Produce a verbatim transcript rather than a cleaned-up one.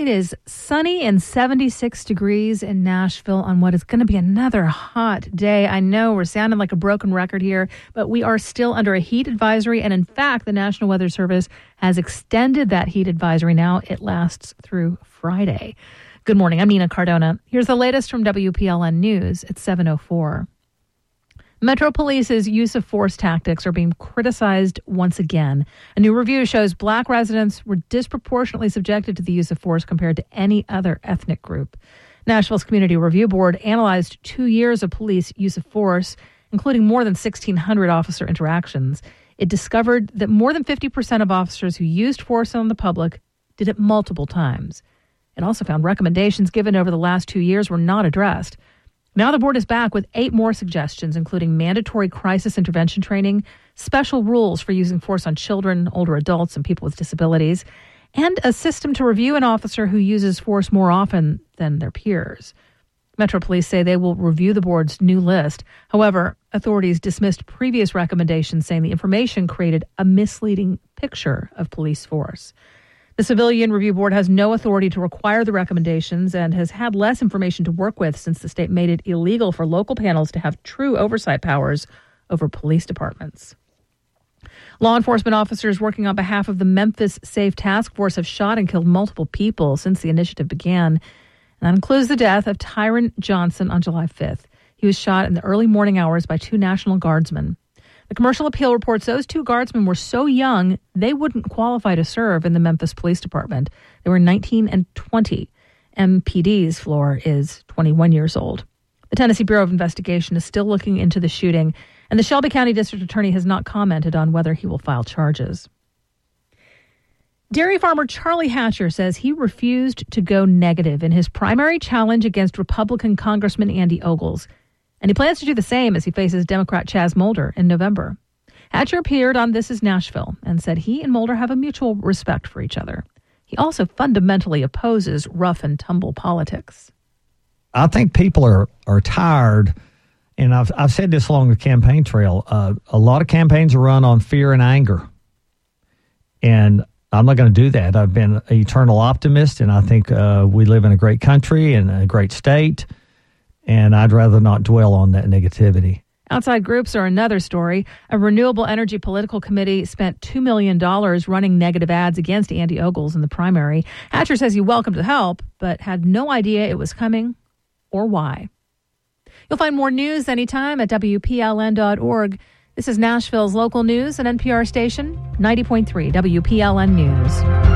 It is sunny and seventy-six degrees in Nashville on what is going to be another hot day. I know we're sounding like a broken record here, but we are still under a heat advisory. And in fact, the National Weather Service has extended that heat advisory now. It lasts through Friday. Good morning. I'm Nina Cardona. Here's the latest from W P L N News at seven oh four. Metro Police's use of force tactics are being criticized once again. A new review shows black residents were disproportionately subjected to the use of force compared to any other ethnic group. Nashville's Community Review Board analyzed two years of police use of force, including more than sixteen hundred officer interactions. It discovered that more than fifty percent of officers who used force on the public did it multiple times. It also found recommendations given over the last two years were not addressed. Now the board is back with eight more suggestions, including mandatory crisis intervention training, special rules for using force on children, older adults, and people with disabilities, and a system to review an officer who uses force more often than their peers. Metro Police say they will review the board's new list. However, authorities dismissed previous recommendations, saying the information created a misleading picture of police force. The Civilian Review Board has no authority to require the recommendations and has had less information to work with since the state made it illegal for local panels to have true oversight powers over police departments. Law enforcement officers working on behalf of the Memphis Safe Task Force have shot and killed multiple people since the initiative began. And that includes the death of Tyron Johnson on July fifth. He was shot in the early morning hours by two National Guardsmen. The Commercial Appeal reports those two guardsmen were so young they wouldn't qualify to serve in the Memphis Police Department. They were nineteen and twenty. M P D's floor is twenty-one years old. The Tennessee Bureau of Investigation is still looking into the shooting, and the Shelby County District Attorney has not commented on whether he will file charges. Dairy farmer Charlie Hatcher says he refused to go negative in his primary challenge against Republican Congressman Andy Ogles. And he plans to do the same as he faces Democrat Chaz Mulder in November. Hatcher appeared on This Is Nashville and said he and Mulder have a mutual respect for each other. He also fundamentally opposes rough and tumble politics. I think people are, are tired, and I've, I've said this along the campaign trail. Uh, a lot of campaigns are run on fear and anger. And I'm not going to do that. I've been an eternal optimist, and I think uh, we live in a great country and a great state. And I'd rather not dwell on that negativity. Outside groups are another story. A renewable energy political committee spent two million dollars running negative ads against Andy Ogles in the primary. Hatcher says he welcomed the help, but had no idea it was coming or why. You'll find more news anytime at W P L N dot org. This is Nashville's local news and N P R station, ninety point three W P L N News.